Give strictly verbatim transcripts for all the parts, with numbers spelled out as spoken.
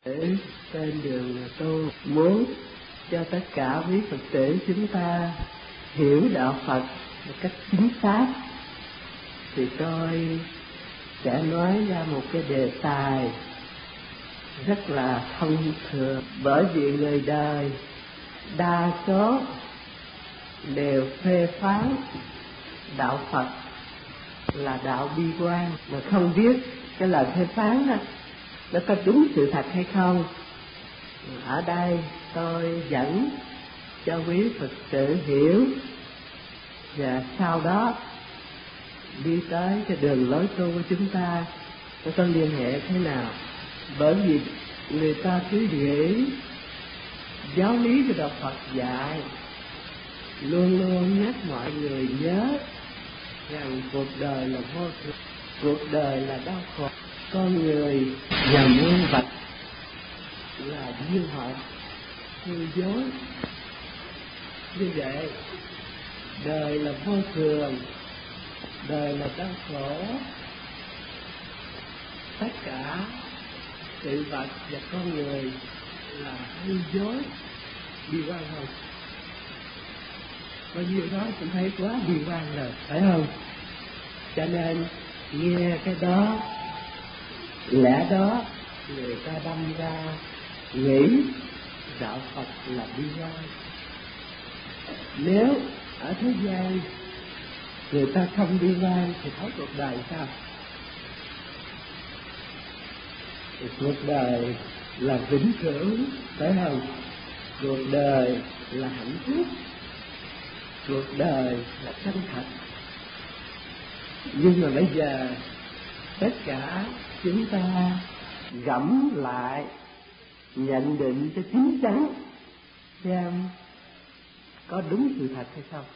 Để trên đường tôi muốn cho tất cả quý Phật tử chúng ta hiểu đạo Phật một cách chính xác, thì tôi sẽ nói ra một cái đề tài rất là thông thường. Bởi vì người đời đa số đều phê phán đạo Phật là đạo bi quan, mà không biết cái lời phê phán đó nó có đúng sự thật hay không. Ở đây tôi dẫn cho quý Phật tử hiểu, và sau đó đi tới cái đường lối tu của chúng ta nó có liên hệ thế nào. Bởi vì người ta cứ nghĩ giáo lý của đạo Phật dạy luôn luôn nhắc mọi người nhớ rằng cuộc đời là vô thường, cuộc đời là đau khổ, con người và muôn vật là duyên hợp hư dối. Như vậy đời là vô thường, đời là đau khổ, tất cả sự vật và con người là hư dối, bi quan không? Bao nhiêu đó cũng thấy quá bi quan rồi, phải không? Cho nên nghe cái đó, lẽ đó, người ta đâm ra nghĩ đạo Phật là bi quan. Nếu ở thế gian người ta không bi quan thì thấy cuộc đời sao? Thì cuộc đời là vĩnh cửu, phải không? Cuộc đời là hạnh phúc, cuộc đời là chân thật. Nhưng mà bây giờ tất cả chúng ta gẫm lại nhận định cho chín chắn xem có đúng sự thật hay không.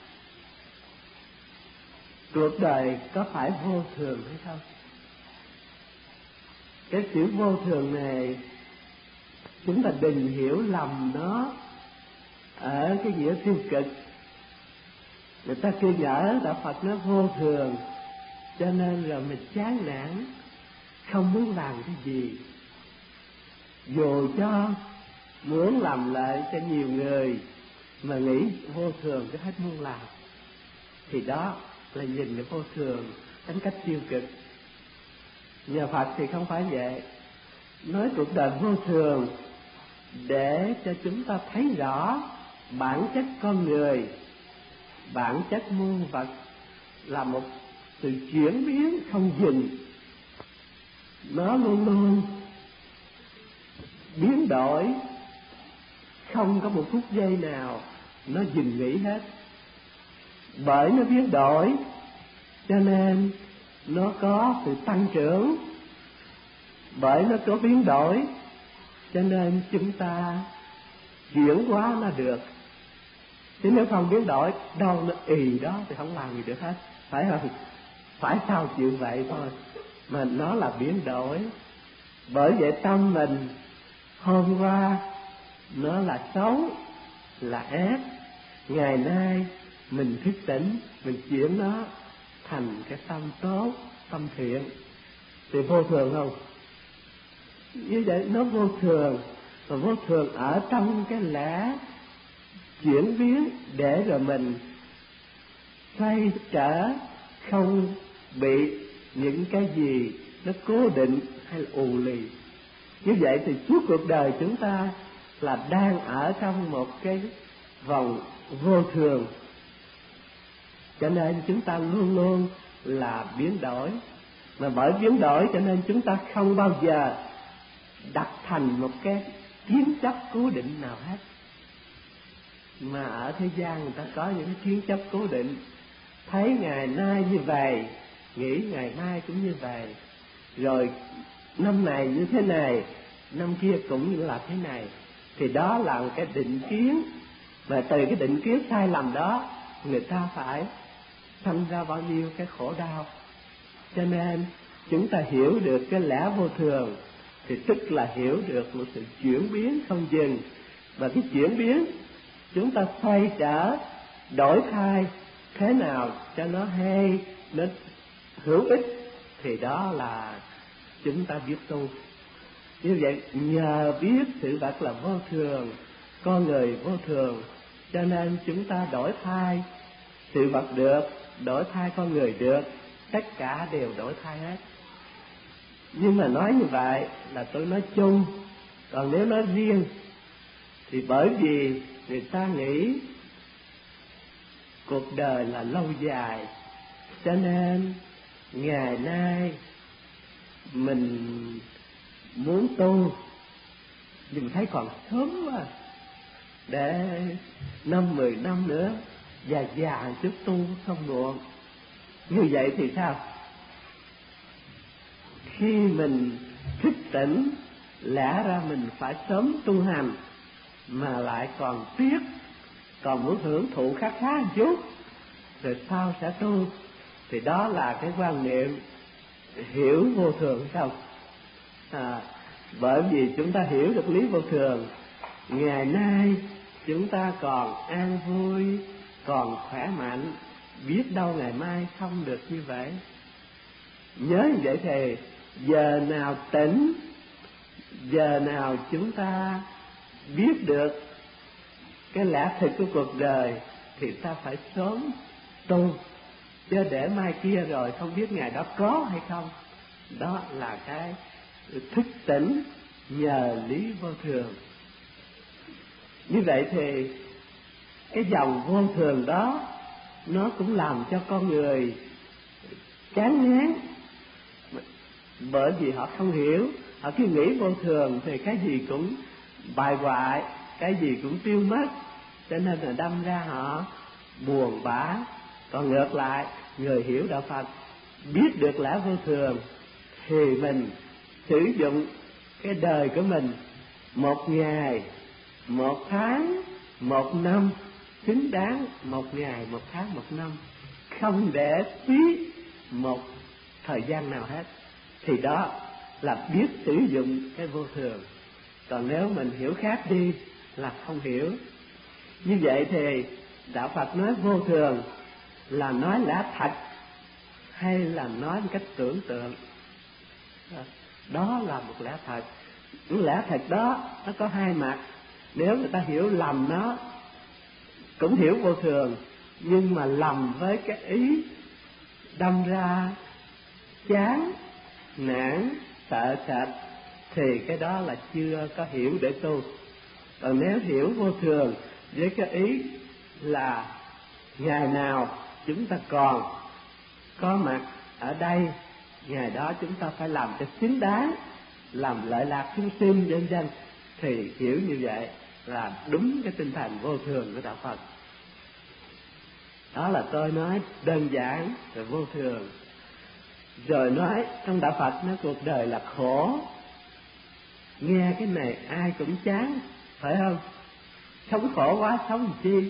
Cuộc đời có phải vô thường hay không? Cái chữ vô thường này chúng ta đừng hiểu lầm nó ở cái nghĩa tiêu cực. Người ta cứ nhớ đạo Phật nó vô thường, cho nên rồi mình chán nản, không muốn làm cái gì. Dù cho muốn làm lợi cho nhiều người mà nghĩ vô thường cái hết muốn làm, thì đó là nhìn cái vô thường tính cách tiêu cực. Nhà Phật thì không phải vậy, nói cuộc đời vô thường để cho chúng ta thấy rõ bản chất con người, bản chất muôn vật là một sự chuyển biến không dừng. Nó luôn luôn biến đổi, không có một phút giây nào nó dừng nghỉ hết. Bởi nó biến đổi cho nên nó có sự tăng trưởng, bởi nó có biến đổi cho nên chúng ta chuyển hóa nó được. Chứ nếu không biến đổi, đâu nó ì đó thì không làm gì được hết, phải không? Phải sao chịu vậy thôi, mà nó là biến đổi. Bởi vậy tâm mình hôm qua nó là xấu, là ác, ngày nay mình thức tỉnh, mình chuyển nó thành cái tâm tốt, tâm thiện, thì vô thường không? Như vậy nó vô thường, và vô thường ở trong cái lẽ chuyển biến để rồi mình xoay trở, không bị những cái gì nó cố định hay là ù lì. Như vậy thì suốt cuộc đời chúng ta là đang ở trong một cái vòng vô thường, cho nên chúng ta luôn luôn là biến đổi. Mà bởi biến đổi cho nên chúng ta không bao giờ đặt thành một cái kiến chấp cố định nào hết. Mà ở thế gian người ta có những cái kiến chấp cố định, thấy ngày nay như vậy, nghĩ ngày mai cũng như vậy, rồi năm này như thế này, năm kia cũng như là thế này. Thì đó là một cái định kiến, mà từ cái định kiến sai lầm đó người ta phải sanh ra bao nhiêu cái khổ đau. Cho nên chúng ta hiểu được cái lẽ vô thường thì tức là hiểu được một sự chuyển biến không dừng. Và cái chuyển biến chúng ta xoay trở, đổi thay thế nào cho nó hay, nó hữu ích, thì đó là chúng ta biết tu. Như vậy nhờ biết sự vật là vô thường, con người vô thường, cho nên chúng ta đổi thay sự vật được, đổi thay con người được, tất cả đều đổi thay hết. Nhưng mà nói như vậy là tôi nói chung, còn nếu nói riêng thì bởi vì người ta nghĩ cuộc đời là lâu dài, cho nên ngày nay mình muốn tu nhưng thấy còn sớm quá, để năm mười năm nữa già già chút tu không muộn. Như vậy thì sao? Khi mình thức tỉnh, lẽ ra mình phải sớm tu hành, mà lại còn tiếc, còn muốn hưởng thụ khá khá một chút rồi sau sẽ tu, thì đó là cái quan niệm hiểu vô thường không? À, bởi vì chúng ta hiểu được lý vô thường, ngày nay chúng ta còn an vui, còn khỏe mạnh, biết đâu ngày mai không được như vậy. Nhớ như vậy thì giờ nào tỉnh, giờ nào chúng ta biết được cái lẽ thực của cuộc đời thì ta phải sớm tu, chứ để mai kia rồi không biết ngày đó có hay không. Đó là cái thức tỉnh nhờ lý vô thường. Như vậy thì cái dòng vô thường đó nó cũng làm cho con người chán ngán, bởi vì họ không hiểu. Họ cứ nghĩ vô thường thì cái gì cũng bại hoại, cái gì cũng tiêu mất, cho nên là đâm ra họ buồn bã. Còn ngược lại, người hiểu đạo Phật, biết được lẽ vô thường thì mình sử dụng cái đời của mình, một ngày, một tháng, một năm xứng đáng một ngày, một tháng, một năm, không để phí một thời gian nào hết. Thì đó là biết sử dụng cái vô thường. Còn nếu mình hiểu khác đi là không hiểu. Như vậy thì đạo Phật nói vô thường là nói lẽ thật hay là nói một cách tưởng tượng? Đó là một lẽ thật. Những lẽ thật đó nó có hai mặt. Nếu người ta hiểu lầm nó, cũng hiểu vô thường, nhưng mà lầm với cái ý đâm ra chán, nản, sợ sệt, thì cái đó là chưa có hiểu để tu. Còn nếu hiểu vô thường với cái ý là ngày nào chúng ta còn có mặt ở đây, ngày đó chúng ta phải làm cho xứng đáng, làm lợi lạc chúng sinh vân vân, thì hiểu như vậy là đúng cái tinh thần vô thường của đạo Phật. Đó là tôi nói đơn giản về vô thường. Rồi nói trong đạo Phật nói cuộc đời là khổ. Nghe cái này ai cũng chán, phải không? Sống khổ quá sống làm chi?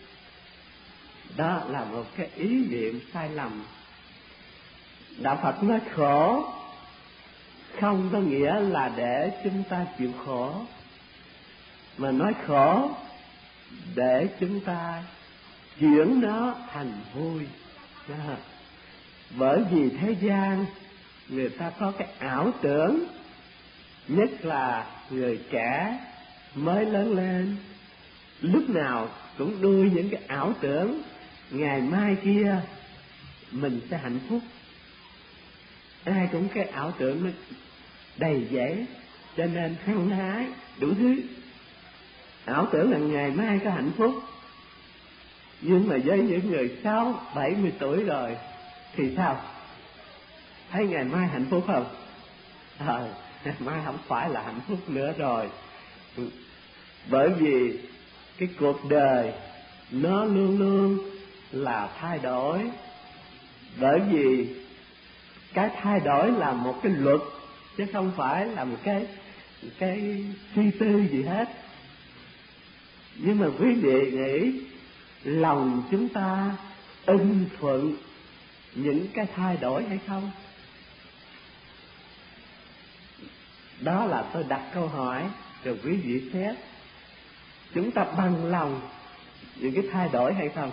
Đó là một cái ý niệm sai lầm. Đạo Phật nói khổ không có nghĩa là để chúng ta chịu khổ, mà nói khổ để chúng ta chuyển nó thành vui. Đó. Bởi vì thế gian người ta có cái ảo tưởng, nhất là người trẻ mới lớn lên, lúc nào cũng nuôi những cái ảo tưởng ngày mai kia mình sẽ hạnh phúc. Ai cũng cái ảo tưởng nó đầy dẫy, cho nên hăng hái đủ thứ, ảo tưởng là ngày mai có hạnh phúc. Nhưng mà với những người sáu bảy mươi tuổi rồi thì sao? Thấy ngày mai hạnh phúc không? Ờ, ngày mai không phải là hạnh phúc nữa rồi. Bởi vì cái cuộc đời nó luôn luôn là thay đổi. Bởi vì cái thay đổi là một cái luật, chứ không phải là một cái cái suy tư gì hết. Nhưng mà quý vị nghĩ lòng chúng ta ưng thuận những cái thay đổi hay không? Đó là tôi đặt câu hỏi rồi quý vị xét. Chúng ta bằng lòng những cái thay đổi hay không?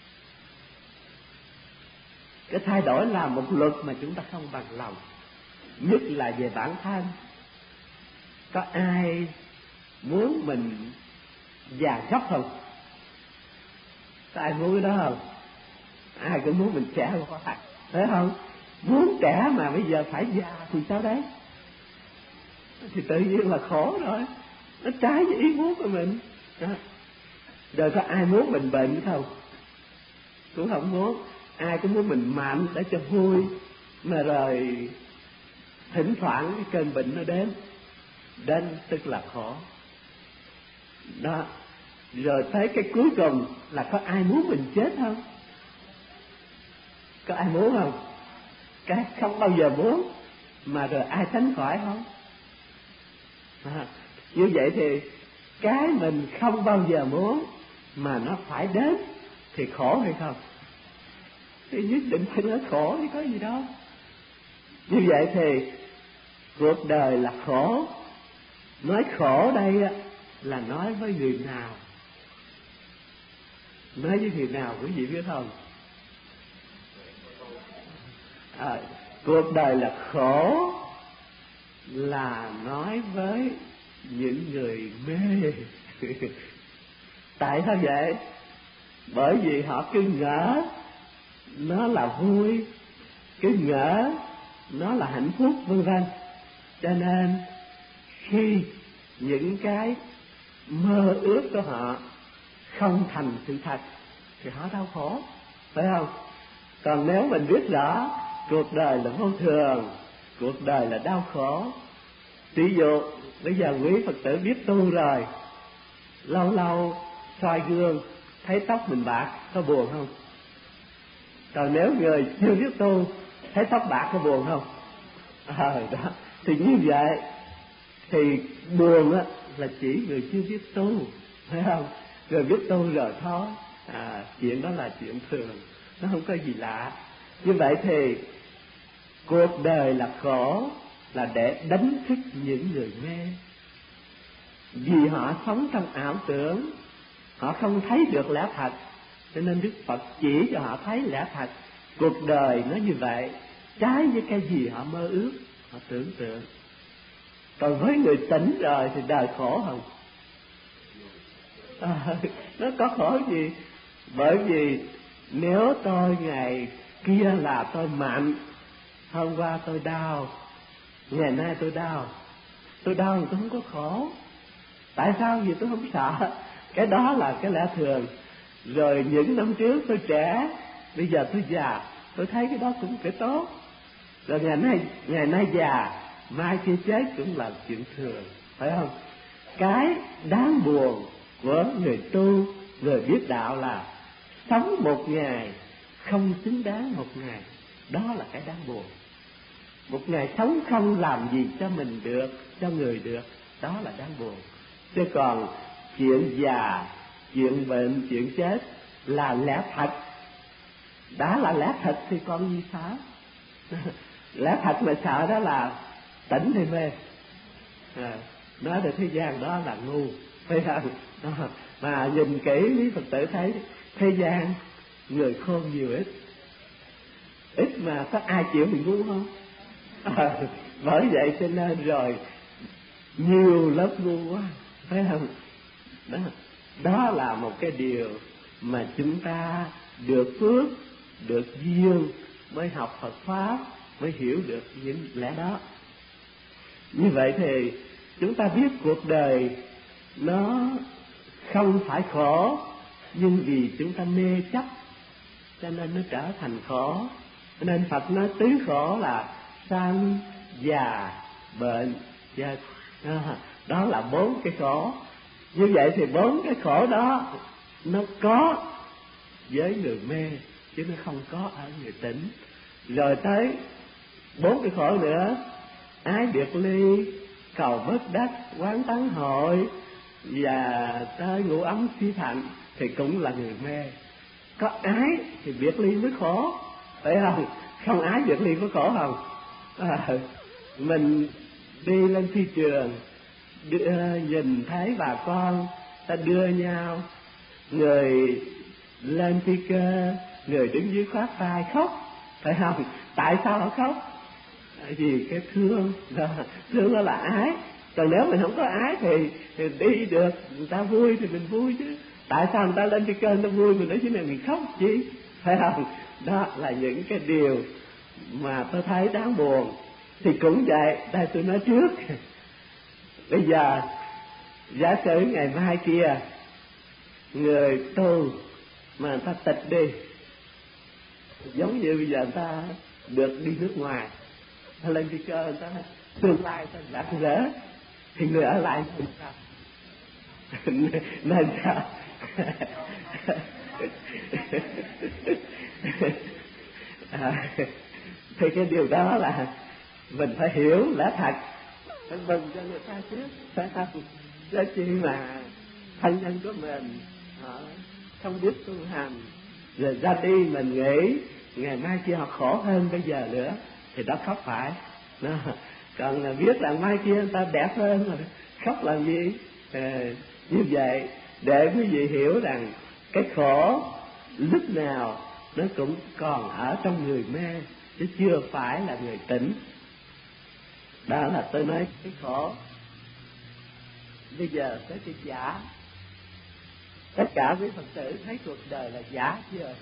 Cái thay đổi là một luật mà chúng ta không bằng lòng, nhất là về bản thân. Có ai muốn mình già chóc không? Có ai muốn cái đó không? Ai cũng muốn mình trẻ hoài, phải không? Muốn trẻ mà bây giờ phải già thì sao đấy? Thì tự nhiên là khổ rồi, nó trái với ý muốn của mình đó. Rồi có ai muốn mình bệnh không? Cũng không muốn. Ai cũng muốn mình mạnh để cho vui, mà rồi thỉnh thoảng cái cơn bệnh nó đến đến tức là khổ đó. Rồi tới cái cuối cùng là có ai muốn mình chết không? Có ai muốn không? Cái không bao giờ muốn, mà rồi ai tránh khỏi không? À, như vậy thì cái mình không bao giờ muốn mà nó phải đến thì khổ hay không? Thì nhất định phải nói khổ thì có gì đâu. Như vậy thì cuộc đời là khổ. Nói khổ đây là nói với người nào? Nói với người nào quý vị biết không? À, cuộc đời là khổ là nói với những người mê. Tại sao vậy? Bởi vì họ cứ ngỡ nó là vui, cứ ngỡ nó là hạnh phúc, vân vân. Cho nên khi những cái mơ ước của họ không thành sự thật thì họ đau khổ, phải không? Còn nếu mình biết rõ cuộc đời là vô thường, cuộc đời là đau khổ. Ví dụ bây giờ quý Phật tử biết tu rồi, lâu lâu soi gương thấy tóc mình bạc có buồn không? Còn nếu người chưa biết tu thấy tóc bạc có buồn không? À, đó. Thì như vậy thì buồn á là chỉ người chưa biết tu, phải không? Người biết tu rồi thôi, à, chuyện đó là chuyện thường, nó không có gì lạ. Như vậy thì cuộc đời là khổ là để đánh thức những người mê, vì họ sống trong ảo tưởng, họ không thấy được lẽ thật, cho nên Đức Phật chỉ cho họ thấy lẽ thật. Cuộc đời nó như vậy, trái với cái gì họ mơ ước, họ tưởng tượng. Còn với người tỉnh rồi thì đời khổ không? À, nó có khổ gì? Bởi vì nếu tôi ngày kia là tôi mạnh, hôm qua tôi đau, ngày nay tôi đau, tôi đau thì tôi không có khổ. Tại sao? Vì tôi không sợ. Cái đó là cái lẽ thường. Rồi những năm trước tôi trẻ, bây giờ tôi già, tôi thấy cái đó cũng cái tốt. Rồi ngày nay ngày nay già, mai kia chết cũng là chuyện thường, phải không? Cái đáng buồn của người tu, người biết đạo là sống một ngày không xứng đáng một ngày. Đó là cái đáng buồn. Một ngày sống không làm gì cho mình được, cho người được, đó là đáng buồn. Chứ còn chuyện già, chuyện bệnh, chuyện chết là lẽ thật. Đã là lẽ thật thì còn gì sợ? Lẽ thật mà sợ đó là tỉnh hay mê. À, nói về thế gian đó là ngu, phải không? À, mà nhìn kỹ quý Phật tử thấy thế gian người khôn nhiều ít, ít mà có ai chịu mình ngu không? À, bởi vậy cho nên rồi nhiều lớp ngu quá, phải không? Đó, đó là một cái điều mà chúng ta được phước, được duyên mới học Phật pháp, mới hiểu được những lẽ đó. Như vậy thì chúng ta biết cuộc đời nó không phải khổ, nhưng vì chúng ta mê chấp cho nên nó trở thành khổ. Cho nên Phật nói tứ khổ là sanh, già, bệnh, chết. À, đó là bốn cái khổ. Như vậy thì bốn cái khổ đó nó có với người mê, chứ nó không có ở người tỉnh. Rồi tới bốn cái khổ nữa: ái biệt ly, cầu bất đắc, quán tán hội, và tới ngủ ấm xí thạnh thì cũng là người mê. Có ái thì biệt ly mới khổ, phải không? Không ái biệt ly có khổ không? À, mình đi lên phi trường, đưa, nhìn thấy bà con ta đưa nhau, người lên phi cơ, người đứng dưới khoác tay khóc, phải không? Tại sao họ khóc? Vì cái thương, thương đó là ái. Còn nếu mình không có ái thì, thì đi được, người ta vui thì mình vui chứ. Tại sao người ta lên phi cơ người ta vui, mình nói chứ này mình khóc chi, phải không? Đó là những cái điều mà tôi thấy đáng buồn. Thì cũng vậy, đây tôi nói trước. Bây giờ giả sử ngày mai kia người tu mà người ta tịch đi, giống như bây giờ người ta được đi nước ngoài, ta lên phi cơ, người ta tương lai ta rạng rỡ, thì người ở lại nên sao? Nên sao? À, thì cái điều đó là mình phải hiểu lẽ thật, phải mừng cho người ta trước, phải không? Chứ chi mà thân nhân của mình họ không biết tu hành rồi ra đi, mình nghĩ ngày mai kia họ khổ hơn bây giờ nữa thì đó khóc phải. Đó. Còn là biết là mai kia người ta đẹp hơn mà khóc làm gì? À, như vậy để quý vị hiểu rằng cái khổ lúc nào nó cũng còn ở trong người mê chứ chưa phải là người tỉnh. Đó là tôi nói cái khổ. Bây giờ tới cái giả. Tất cả quý Phật tử thấy cuộc đời là giả chưa?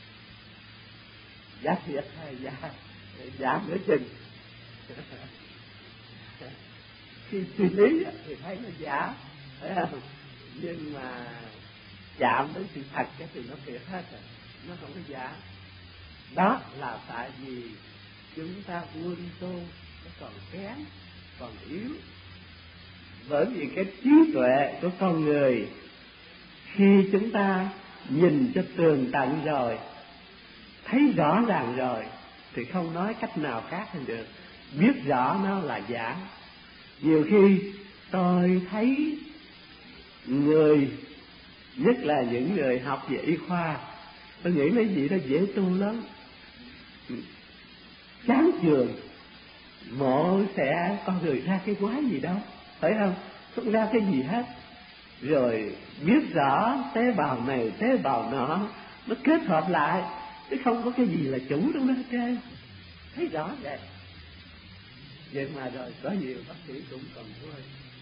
Giả thiệt hay giả giả nửa chừng? Khi suy lý thì thấy nó giả, phải không? Nhưng mà chạm đến sự thật cái thì nó thiệt hết rồi, nó không có giả. Đó là tại vì chúng ta quân tu nó còn kém, còn yếu. Bởi vì cái trí tuệ của con người khi chúng ta nhìn cho tường tận rồi, thấy rõ ràng rồi thì không nói cách nào khác hơn được, biết rõ nó là giả. Nhiều khi tôi thấy người, nhất là những người học về y khoa, tôi nghĩ mấy vị đó dễ tu lắm, chán chường, mộ sẽ con người ra cái quái gì đâu, phải không? Không ra cái gì hết. Rồi biết rõ tế bào này tế bào nọ nó kết hợp lại, chứ không có cái gì là chủ trong đó hết trơn. Thấy rõ vậy. Vậy mà rồi có nhiều bác sĩ cũng còn quên.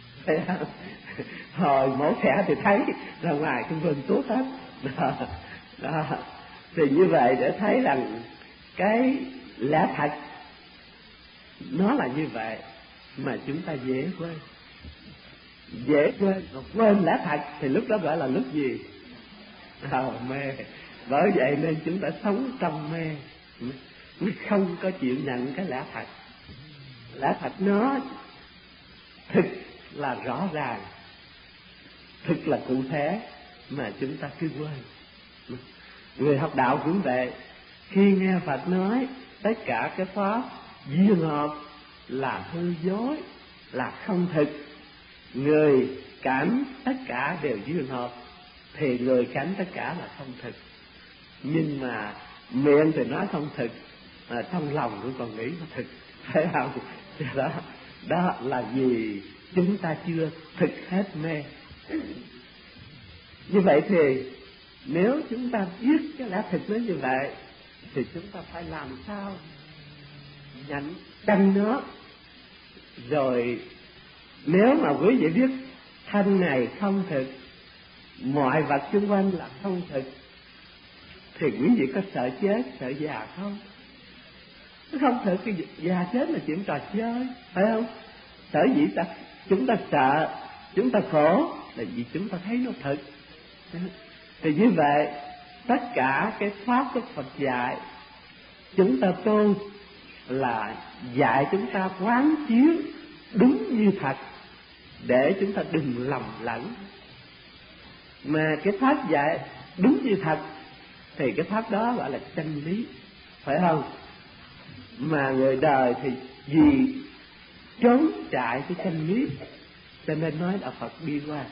Hồi mổ xẻ thì thấy, ra ngoài cũng quên tốt hết. Đó. Đó. Thì như vậy để thấy rằng cái lẽ thật nó là như vậy mà chúng ta dễ quên. Dễ quên, mà quên lẽ thật thì lúc đó gọi là lúc gì? À, mê. Bởi vậy nên chúng ta sống trong mê, mới không có chịu nhận cái lẽ thật. Lẽ thật nó thực là rõ ràng, thực là cụ thể, mà chúng ta cứ quên. Người học đạo cũng vậy, khi nghe Phật nói tất cả cái pháp duyên hợp là hư dối, là không thực, người cảm tất cả đều duyên hợp, thì người cảm tất cả là không thực. Nhưng mà miệng thì nói không thực, mà trong lòng cũng còn nghĩ nó thực, phải không? Đó, đó là vì chúng ta chưa thực hết mê. Như vậy thì nếu chúng ta biết cái lẽ thực nó như vậy thì chúng ta phải làm sao nhận chân nó. Rồi nếu mà quý vị biết thân này không thực, mọi vật xung quanh là không thực, thì quý vị có sợ chết, sợ già không? Nó không thực thì già chết là chuyện trò chơi, phải không? Sở dĩ ta chúng ta sợ, chúng ta khổ là vì chúng ta thấy nó thực. Thì như vậy tất cả cái pháp của Phật dạy chúng ta tu là dạy chúng ta quán chiếu đúng như thật, để chúng ta đừng lầm lẫn. Mà cái pháp dạy đúng như thật thì cái pháp đó gọi là chân lý, phải không? Mà người đời thì vì trốn chạy cái chân lý cho nên nói đạo Phật bi quan.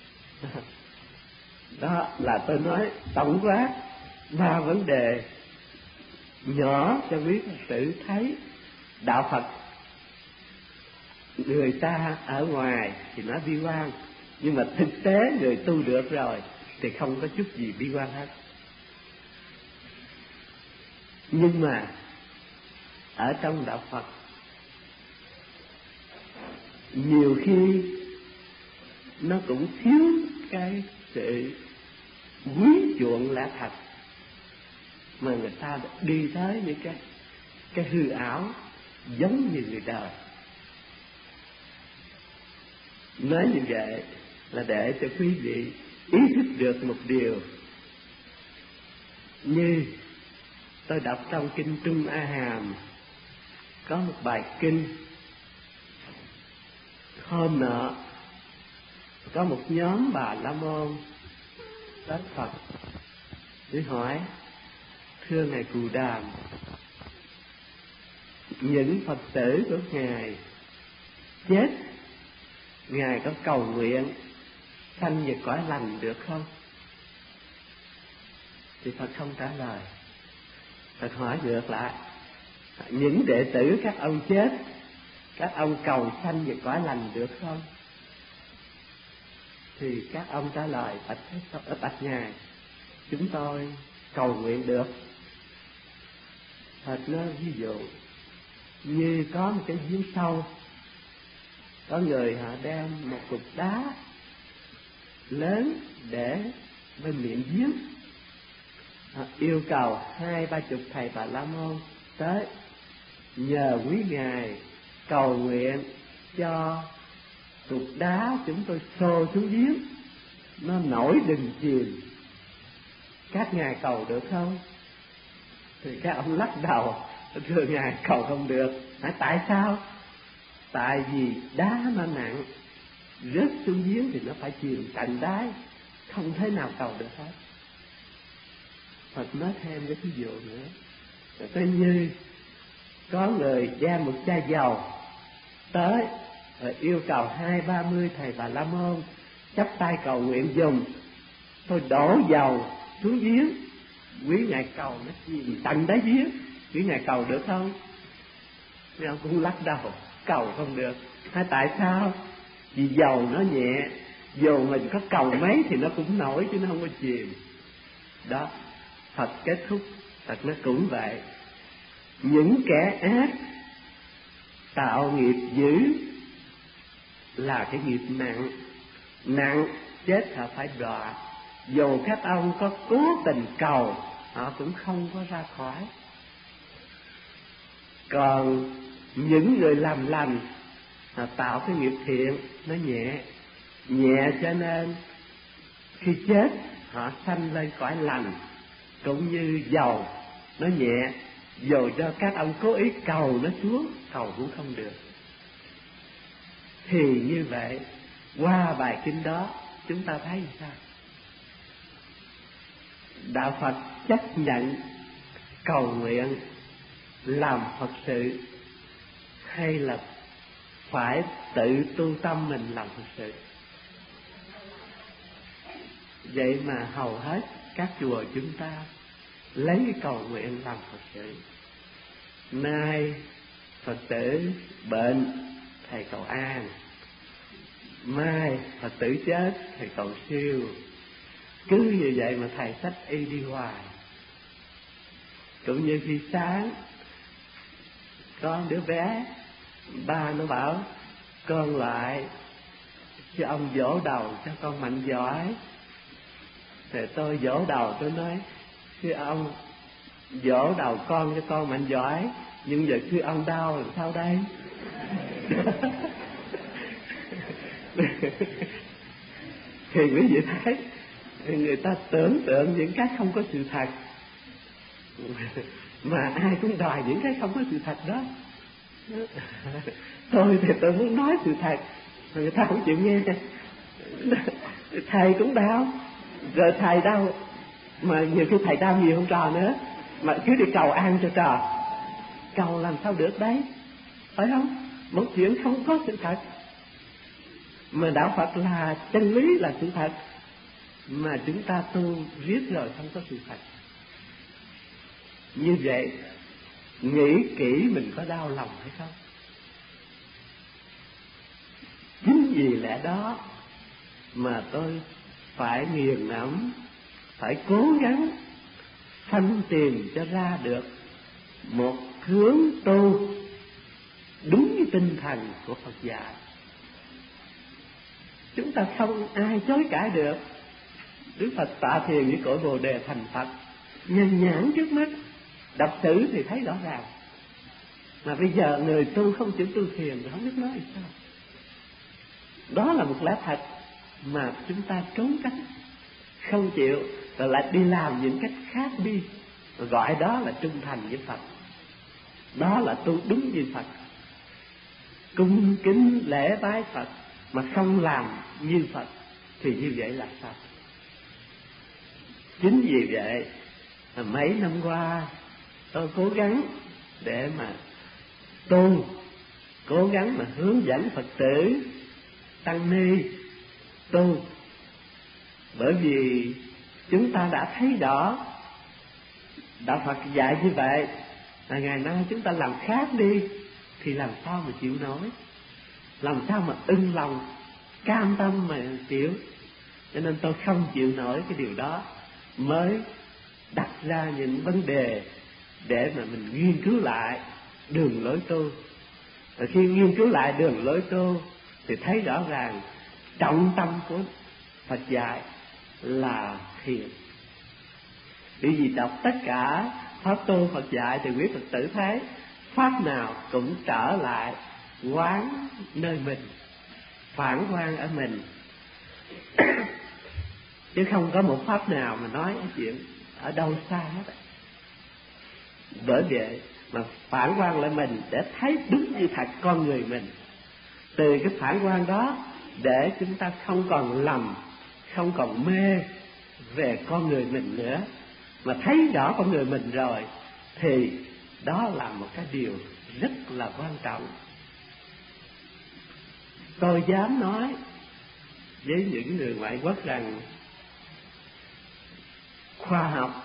Đó là tôi nói tổng quát ba vấn đề nhỏ cho quý Phật tử thấy đạo Phật. Người ta ở ngoài thì nói bi quan, nhưng mà thực tế người tu được rồi thì không có chút gì bi quan hết. Nhưng mà ở trong đạo Phật nhiều khi nó cũng thiếu cái sự quý chuộng lẽ thật, mà người ta đi tới những cái cái hư ảo giống như người đời. Nói như vậy là để cho quý vị ý thức được một điều, như tôi đọc trong kinh Trung A Hàm có một bài kinh. Hôm nọ có một nhóm Bà La Môn đến Phật để hỏi: thưa ngài Cù Đàm, những Phật tử của ngài chết, ngài có cầu nguyện sanh về cõi lành được không? Thì Phật không trả lời. Phật hỏi ngược lại: những đệ tử các ông chết, các ông cầu sanh về cõi lành được không? Thì các ông trả lời: bạch bạch ngài, chúng tôi cầu nguyện được. Phật nói ví dụ như có một cái giếng sâu, có người họ đem một cục đá lớn để bên miệng giếng, họ yêu cầu hai ba chục thầy Bà La Môn tới nhờ quý ngài cầu nguyện cho cục đá chúng tôi xô xuống giếng nó nổi đừng chìm, các ngài cầu được không? Thì các ông lắc đầu: thưa ngài, cầu không được. Hỏi tại sao? Tại vì đá nó nặng, rớt xuống giếng thì nó phải chìm cạnh đáy, không thể nào cầu được hết. Phật nói thêm cái ví dụ nữa, coi như có người đem một chai dầu tới rồi yêu cầu hai ba mươi thầy Bà La Môn chắp tay cầu nguyện dùng. Tôi đổ dầu xuống giếng, quý ngài cầu nó chìm tận đáy giếng, quý ngài cầu được không? Thì ông cũng lắc đầu: cầu không được. Hay tại sao? Vì dầu nó nhẹ, dù mình có cầu mấy thì nó cũng nổi chứ nó không có chìm. Đó, Phật kết thúc. Phật nó cũng vậy. Những kẻ ác tạo nghiệp dữ là cái nghiệp nặng, nặng chết họ phải đọa. Dù các ông có cố tình cầu, họ cũng không có ra khỏi. Còn những người làm lành, họ tạo cái nghiệp thiện, nó nhẹ, nhẹ cho nên khi chết họ sanh lên cõi lành. Cũng như dầu nó nhẹ, dù cho các ông cố ý cầu nó xuống, cầu cũng không được. Thì như vậy, qua bài kinh đó chúng ta thấy sao? Đạo Phật chấp nhận cầu nguyện làm Phật sự, hay là phải tự tu tâm mình làm Phật sự? Vậy mà hầu hết các chùa chúng ta lấy cái cầu nguyện làm Phật sự. Nay Phật tử bệnh, thầy cầu an; mai Phật tử chết, thầy cầu siêu. Cứ như vậy mà thầy sách y đi hoài. Cũng như khi sáng có đứa bé, ba nó bảo: con lại chứ ông vỗ đầu cho con mạnh giỏi. Thì tôi vỗ đầu, tôi nói: thưa ông, vỗ đầu con cho con mạnh giỏi, nhưng giờ thưa ông đau làm sao đây? Thì quý vị thấy, người ta tưởng tượng những cái không có sự thật, mà ai cũng đòi những cái không có sự thật đó. Tôi thì tôi muốn nói sự thật, mà người ta không chịu nghe. Thầy cũng đau, rồi thầy đau, mà nhiều khi thầy đau nhiều hơn trò nữa, mà cứ đi cầu an cho trò. Cầu làm sao được đấy, phải không? Một chuyện không có sự thật. Mà đạo Phật là chân lý, là sự thật, mà chúng ta tu riết rồi không có sự thật. Như vậy nghĩ kỹ mình có đau lòng hay không? Chính vì lẽ đó mà tôi phải nghiền ngẫm, phải cố gắng sanh tìm cho ra được một hướng tu đúng như tinh thần của Phật dạy. chúng ta không ai chối cãi được. Đức Phật tọa thiền với cội Bồ Đề thành Phật, nhân nhãn trước mắt, đọc sử thì thấy rõ ràng. Mà bây giờ người tu không chịu tu thiền thì không biết nói sao. Đó là một lẽ thật mà chúng ta trốn tránh, không chịu, rồi lại đi làm những cách khác đi, gọi đó là trung thành với Phật. Đó là tu đúng như Phật, cung kính lễ bái Phật mà không làm như Phật, thì như vậy là sao? Chính vì vậy mà mấy năm qua tôi cố gắng để mà tu, cố gắng mà hướng dẫn Phật tử tăng ni tu, bởi vì chúng ta đã thấy rõ đạo Phật dạy như vậy, là ngày nay chúng ta làm khác đi thì làm sao mà chịu nổi, làm sao mà ưng lòng cam tâm mà chịu. Cho nên tôi không chịu nổi cái điều đó, mới đặt ra những vấn đề để mà mình nghiên cứu lại đường lối tu. Và khi nghiên cứu lại đường lối tu thì thấy rõ ràng trọng tâm của Phật dạy là thiền. Bởi vì đọc tất cả pháp tu Phật dạy thì quý Phật tử thấy pháp nào cũng trở lại quán nơi mình, phản quan ở mình, chứ không có một pháp nào mà nói cái chuyện ở đâu xa hết. Bởi vậy mà phản quan lại mình để thấy đúng như thật con người mình. Từ cái phản quan đó để chúng ta không còn lầm, không còn mê về con người mình nữa, mà thấy rõ con người mình rồi thì đó là một cái điều rất là quan trọng. Tôi dám nói với những người ngoại quốc rằng khoa học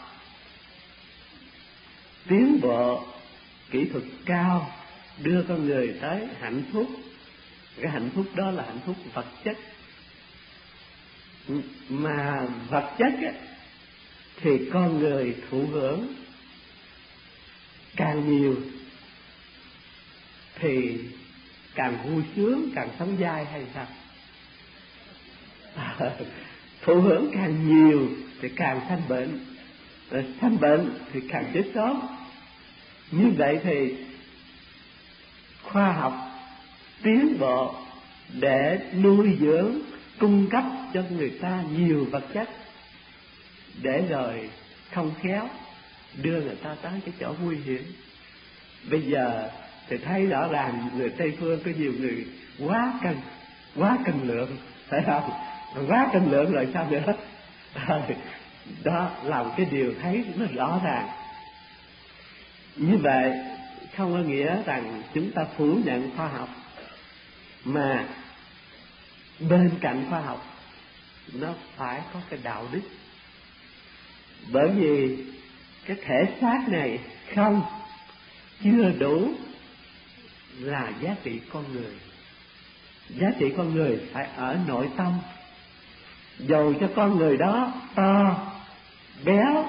tiến bộ, kỹ thuật cao đưa con người tới hạnh phúc. Cái hạnh phúc đó là hạnh phúc vật chất. Mà vật chất ấy, thì con người thụ hưởng càng nhiều thì càng vui sướng, càng sống dai hay sao? À, thụ hưởng càng nhiều thì càng sanh bệnh, rồi sanh bệnh thì càng chết sớm. Như vậy thì khoa học tiến bộ để nuôi dưỡng, cung cấp cho người ta nhiều vật chất, để rồi không khéo đưa người ta tới cái chỗ nguy hiểm. Bây giờ thì thấy rõ ràng người Tây Phương có nhiều người quá cân, quá cân lượng, phải không? Quá cân lượng rồi sao nữa? Đó là một cái điều thấy nó rõ ràng. Như vậy không có nghĩa rằng chúng ta phủ nhận khoa học, mà bên cạnh khoa học nó phải có cái đạo đức. Bởi vì cái thể xác này không chưa đủ là giá trị con người. Giá trị con người phải ở nội tâm. Dầu cho con người đó to, béo,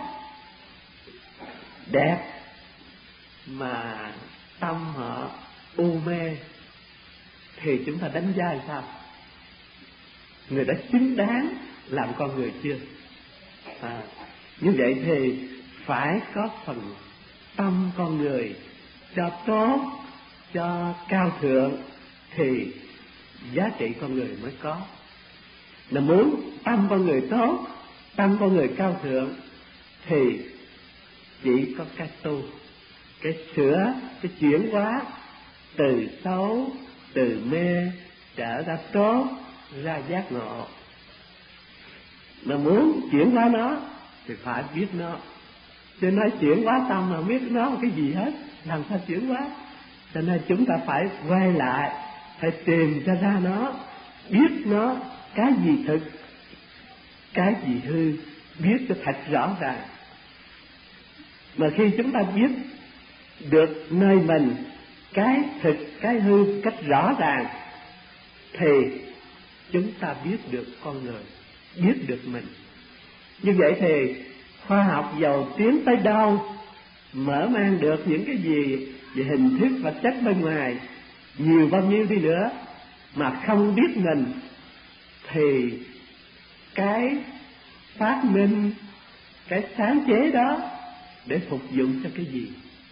đẹp, mà tâm họ u mê thì chúng ta đánh giá sao? Người đã xứng đáng làm con người chưa? À, như vậy thì phải có phần tâm con người cho tốt, cho cao thượng thì giá trị con người mới có. Là muốn tâm con người tốt, tâm con người cao thượng thì chỉ có cái tu, cái sửa, cái chuyển hóa từ xấu, từ mê trở ra tốt, ra giác ngộ. Mà muốn chuyển hóa nó thì phải biết nó. Chứ nói chuyển hóa tâm mà không biết nó là cái gì hết, làm sao chuyển hóa? Cho nên chúng ta phải quay lại, phải tìm cho ra nó, biết nó cái gì thực, cái gì hư, biết cho thật rõ ràng. Mà khi chúng ta biết được nơi mình cái thực, cái hư cách rõ ràng thì chúng ta biết được con người, biết được mình. Như vậy thì khoa học giàu tiến tới đâu, mở mang được những cái gì về hình thức vật chất bên ngoài nhiều bao nhiêu đi nữa, mà không biết mình thì cái phát minh, cái sáng chế đó để phục vụ cho cái gì?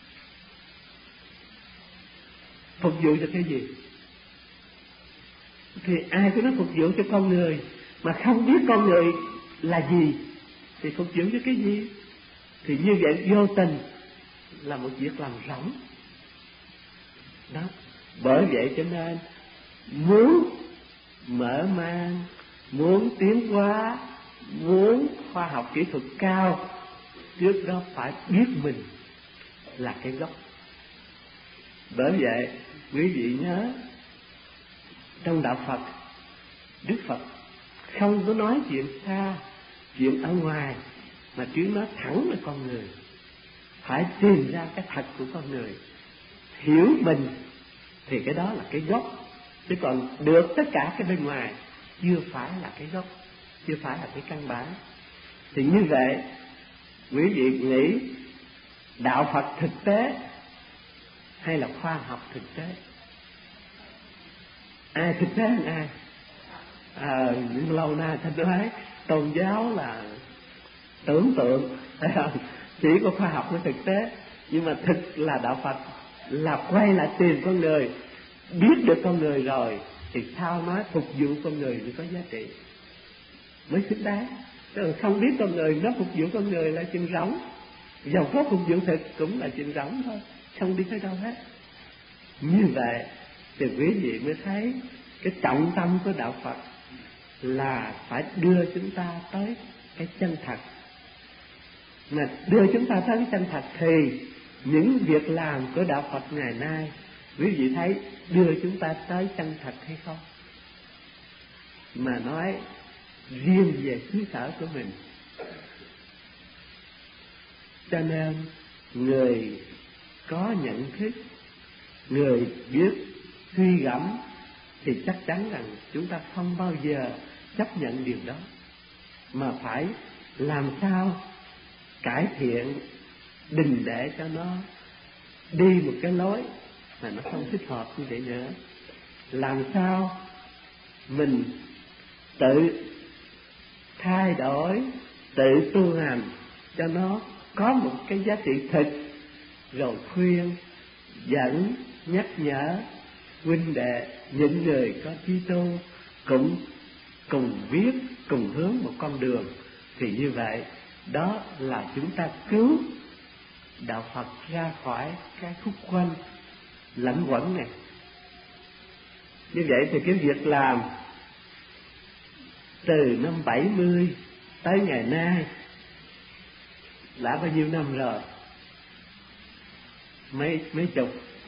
Phục vụ cho cái gì? Thì ai cũng nói phục vụ cho con người, mà không biết con người là gì thì phục vụ cho cái gì? Thì như vậy vô tình là một việc làm rỗng đó. Bởi vậy cho nên muốn mở mang, muốn tiến hóa, muốn khoa học kỹ thuật cao, trước đó phải biết mình là cái gốc. Bởi vậy quý vị nhớ, trong đạo Phật, Đức Phật không có nói chuyện xa, chuyện ở ngoài, mà chỉ nói thẳng là con người. Phải tìm ra cái thật của con người, hiểu mình, thì cái đó là cái gốc. Chứ còn được tất cả cái bên ngoài chưa phải là cái gốc, chưa phải là cái căn bản. Thì như vậy quý vị nghĩ đạo Phật thực tế hay là khoa học thực tế? Ai thực tế hơn ai? À, những lâu nay ta nói tôn giáo là tưởng tượng, chỉ có khoa học mới thực tế. Nhưng mà thực là đạo Phật là quay lại tìm con người, biết được con người rồi thì sao nói phục vụ con người mới có giá trị, mới xứng đáng. Chứ không biết con người, nó phục vụ con người là chuyện rỗng. Dầu có phục vụ thực cũng là chuyện rỗng thôi, không đi tới đâu hết. Như vậy thì quý vị mới thấy cái trọng tâm của đạo Phật là phải đưa chúng ta tới cái chân thật. Mà đưa chúng ta tới cái chân thật thì những việc làm của đạo Phật ngày nay, quý vị thấy đưa chúng ta tới chân thật hay không? Mà nói riêng về xứ sở của mình, cho nên người có nhận thức, người biết suy gẫm thì chắc chắn rằng chúng ta không bao giờ chấp nhận điều đó, mà phải làm sao cải thiện, đừng để cho nó đi một cái lối mà nó không thích hợp như vậy nữa. Làm sao mình tự thay đổi, tự tu hành cho nó có một cái giá trị thực, rồi khuyên, dẫn, nhắc nhở huynh đệ, những người có trí tu cũng cùng viết, cùng hướng một con đường. Thì như vậy đó là chúng ta cứu đạo Phật ra khỏi cái khúc quanh lẫn quẩn này. Như vậy thì cái việc làm từ năm bảy mươi tới ngày nay đã bao nhiêu năm rồi? Mấy mấy chục,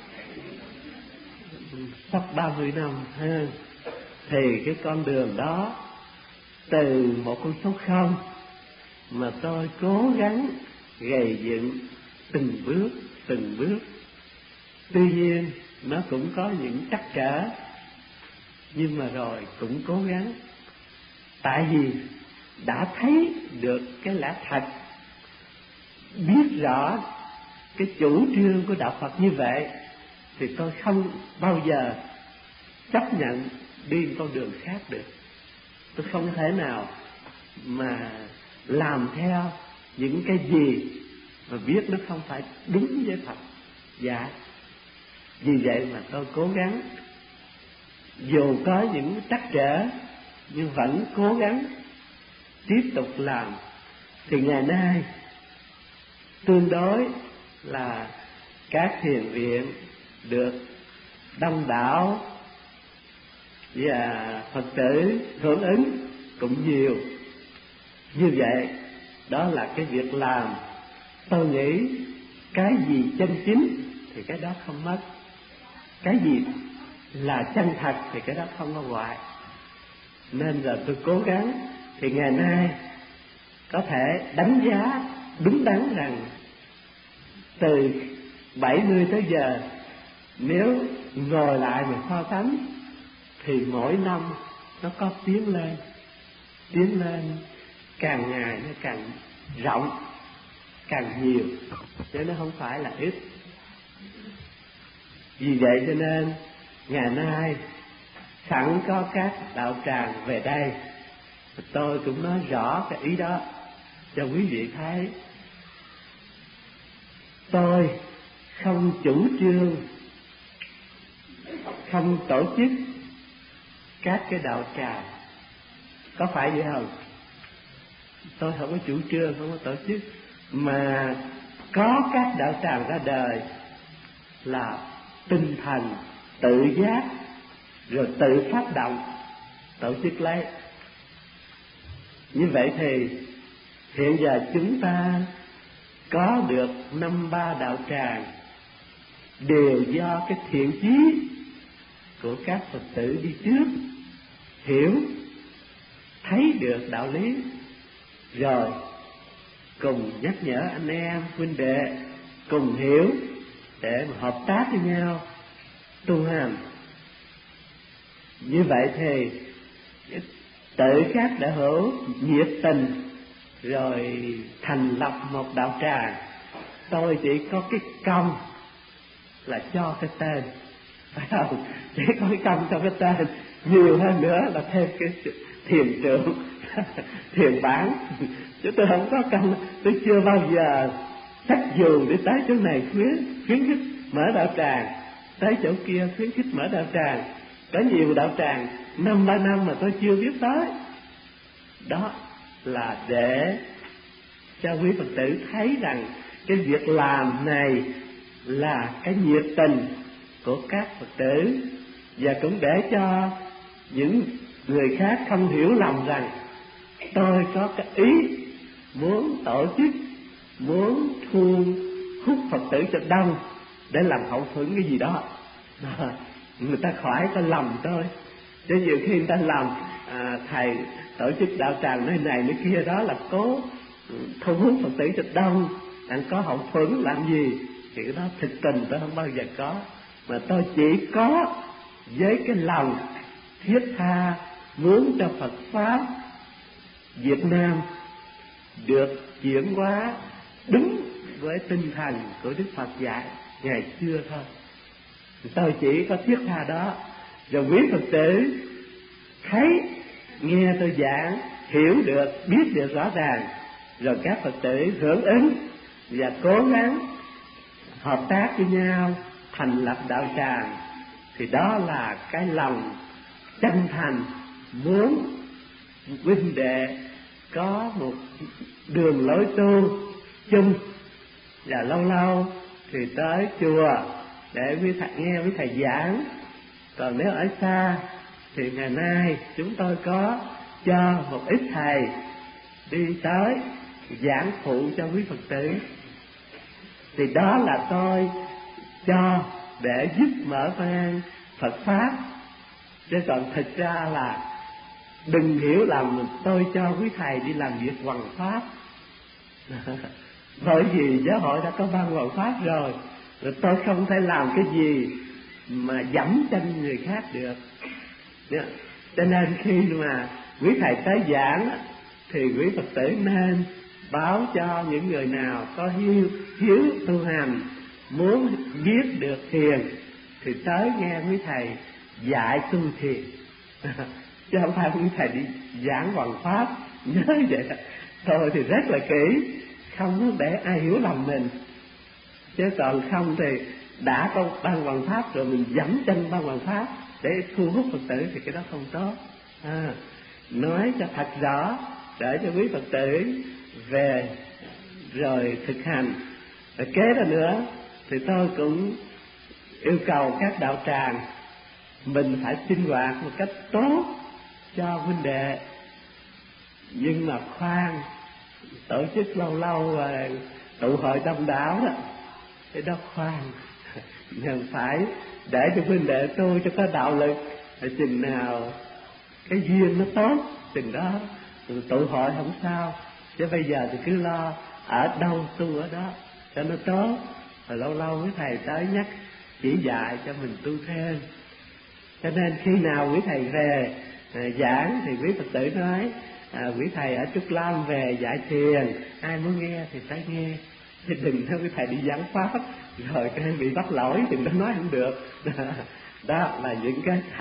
sắp ba mươi năm ha. Thì cái con đường đó từ một con số không mà tôi cố gắng gầy dựng từng bước từng bước. Tuy nhiên nó cũng có những trắc trở, nhưng mà rồi cũng cố gắng. Tại vì đã thấy được cái lẽ thật, biết rõ cái chủ trương của đạo Phật như vậy, thì tôi không bao giờ chấp nhận đi con đường khác được. Tôi không thể nào mà làm theo những cái gì mà biết nó không phải đúng với Phật. Dạ, vì vậy mà tôi cố gắng, dù có những trắc trở nhưng vẫn cố gắng tiếp tục làm. Thì ngày nay tương đối là các thiền viện được đông đảo và Phật tử hưởng ứng cũng nhiều. Như vậy đó là cái việc làm, tôi nghĩ cái gì chân chính thì cái đó không mất, cái gì là chân thật thì cái đó không có hoại. Nên là tôi cố gắng, thì ngày nay có thể đánh giá đúng đắn rằng từ bảy mươi tới giờ, nếu ngồi lại mà so sánh thì mỗi năm nó có tiến lên, tiến lên càng ngày nó càng rộng, càng nhiều, chứ nó không phải là ít. Vì vậy cho nên ngày nay sẵn có các đạo tràng về đây, tôi cũng nói rõ cái ý đó cho quý vị thấy. Tôi không chủ trương, không tổ chức các cái đạo tràng, có phải vậy không? Tôi không có chủ trương, không có tổ chức, mà có các đạo tràng ra đời là tinh thần tự giác rồi tự phát động tổ chức lấy. Như vậy thì hiện giờ chúng ta có được năm ba đạo tràng đều do cái thiện chí của các Phật tử đi trước hiểu, thấy được đạo lý, rồi cùng nhắc nhở anh em huynh đệ cùng hiểu để mà hợp tác với nhau tu hành. Như vậy thì tự các đạo hữu nhiệt tình rồi thành lập một đạo tràng. Tôi chỉ có cái công là cho cái tên, phải không? Chỉ có cái công cho cái tên, nhiều hơn nữa là thêm cái thiền trưởng thiền bản, chứ tôi không có công. Tôi chưa bao giờ sách dù để tới chỗ này khuyến khuyến khích mở đạo tràng, tới chỗ kia khuyến khích mở đạo tràng. Có nhiều đạo tràng năm ba năm mà tôi chưa biết tới. Đó là để cho quý Phật tử thấy rằng cái việc làm này là cái nhiệt tình của các Phật tử, và cũng để cho những người khác không hiểu lầm rằng tôi có cái ý muốn tổ chức, muốn thu hút Phật tử cho đông để làm hậu thuẫn cái gì đó. À, người ta khỏi có lầm tôi. Chứ nhiều khi người ta lầm à, thầy tổ chức đạo tràng nơi này nơi kia đó là cố thu hút Phật tử cho đông, đang có hậu thuẫn làm gì. Thì cái đó thực tình tôi không bao giờ có, mà tôi chỉ có với cái lòng thiết tha muốn cho Phật pháp Việt Nam được chuyển hóa đúng với tinh thần của Đức Phật dạy ngày xưa thôi. Tôi chỉ có thiết tha đó, rồi quý Phật tử thấy nghe tôi giảng, hiểu được, biết được rõ ràng, rồi các Phật tử hưởng ứng và cố gắng hợp tác với nhau thành lập đạo tràng. Thì đó là cái lòng chân thành muốn huynh đệ có một đường lối tu chung, và lâu lâu thì tới chùa để quý thầy nghe quý thầy giảng. Còn nếu ở xa thì ngày nay chúng tôi có cho một ít thầy đi tới giảng phụ cho quý Phật tử. Thì đó là tôi cho để giúp mở mang Phật pháp, chứ còn thực ra là đừng hiểu lầm tôi cho quý thầy đi làm việc hoằng pháp. Bởi vì giáo hội đã có ban hoằng pháp rồi, rồi tôi không thể làm cái gì mà dẫm chân người khác được. Cho nên khi mà quý thầy tới giảng thì quý Phật tử nên báo cho những người nào có hiếu, hiếu tu hành, muốn biết được thiền thì tới nghe quý thầy dạy tu thiền. Chứ không phải quý thầy đi giảng hoằng pháp. Nhớ vậy. Thôi thì rất là kỹ, không muốn để ai hiểu lầm mình. Chứ còn không thì đã có ban hoằng pháp rồi mình dẫm chân ban hoằng pháp để thu hút Phật tử thì cái đó không tốt. À, nói cho thật rõ để cho quý Phật tử về rồi thực hành. Rồi kế đó nữa thì tôi cũng yêu cầu các đạo tràng mình phải sinh hoạt một cách tốt cho huynh đệ, nhưng mà khoan tổ chức lâu lâu và tụ hội đông đảo đó, cái đó khoan. Nhưng phải để cho huynh đệ tu cho có đạo lực, rồi chừng nào cái duyên nó tốt chừng đó tụ hội không sao. Chứ bây giờ thì cứ lo ở đâu tu ở đó cho nó tốt, rồi lâu lâu quý thầy tới nhắc chỉ dạy cho mình tu thêm. Cho nên khi nào quý thầy về à, giảng thì quý Phật tử nói à, quý thầy ở Trúc Lam về dạy thiền, ai muốn nghe thì tới nghe, chứ đừng theo quý thầy đi giảng pháp rồi cái bị bắt lỗi thì nó nói không được. Đó là những cái thật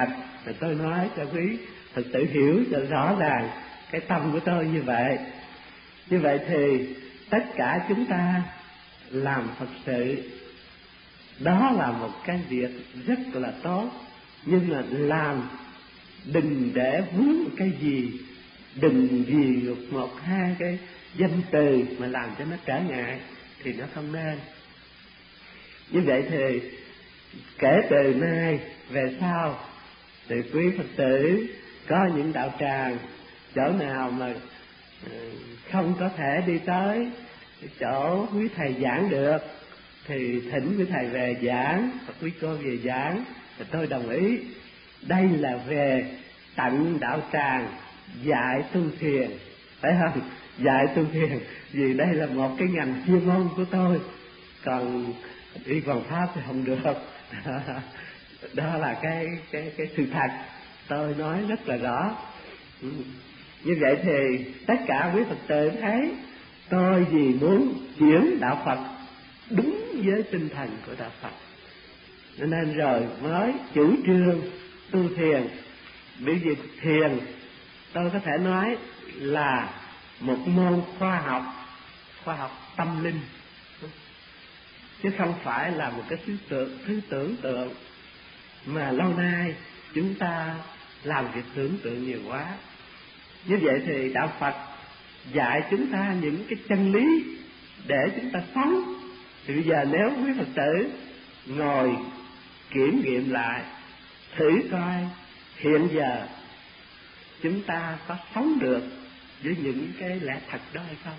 Rồi tôi nói cho quý Phật tử hiểu cho rõ ràng cái tâm của tôi như vậy. Như vậy thì tất cả chúng ta làm Phật sự, đó là một cái việc rất là tốt, nhưng mà làm đừng để vướng một cái gì, đừng vì một hai cái danh từ mà làm cho nó trở ngại thì nó không nên. Như vậy thì kể từ nay về sau thì quý Phật tử có những đạo tràng chỗ nào mà không có thể đi tới chỗ quý thầy giảng được thì thỉnh quý thầy về giảng hoặc quý cô về giảng thì tôi đồng ý. Đây là về tận đạo tràng dạy tu thiền, phải không? Dạy tu thiền, vì đây là một cái ngành chuyên môn của tôi, còn đi bằng pháp thì không được. Đó là cái cái cái sự thật, tôi nói rất là rõ. Như vậy thì tất cả quý Phật tử thấy tôi vì muốn chuyển đạo Phật đúng với tinh thần của đạo Phật, cho nên rồi mới chủ trương tu thiền. Bởi vì thiền tôi có thể nói là một môn khoa học, khoa học tâm linh, chứ không phải là một cái thứ tưởng, thứ tưởng tượng mà lâu nay chúng ta làm việc tưởng tượng nhiều quá. Như vậy thì đạo Phật dạy chúng ta những cái chân lý để chúng ta sống. Thì bây giờ nếu quý Phật tử ngồi kiểm nghiệm lại, thử coi hiện giờ chúng ta có sống được với những cái lẽ thật đó hay không.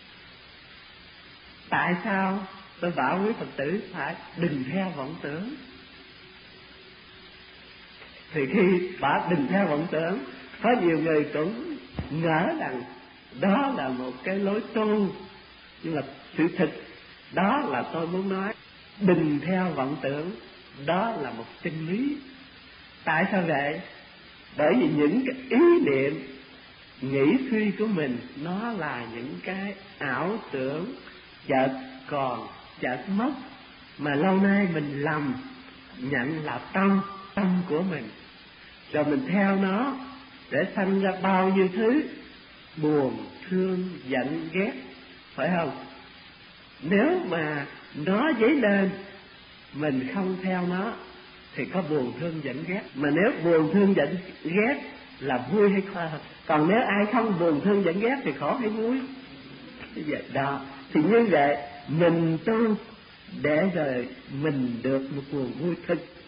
Tại sao tôi bảo quý Phật tử phải đừng theo vọng tưởng? Thì khi bảo đừng theo vọng tưởng, có nhiều người cũng ngỡ rằng đó là một cái lối tu, nhưng mà sự thực đó là tôi muốn nói đừng theo vọng tưởng, đó là một chân lý. Tại sao vậy? Bởi vì những cái ý niệm nghĩ suy của mình nó là những cái ảo tưởng chợt còn chợt mất, mà lâu nay mình lầm nhận là tâm tâm của mình, rồi mình theo nó để sanh ra bao nhiêu thứ buồn, thương, giận, ghét, phải không? Nếu mà nó dấy lên mình không theo nó thì có buồn, thương, giận, ghét. Mà nếu buồn, thương, giận, ghét là vui hay không? Còn nếu ai không buồn, thương, giận, ghét thì khổ hay vui? Vậy đó. Thì như vậy mình tu để rồi mình được một nguồn vui thực.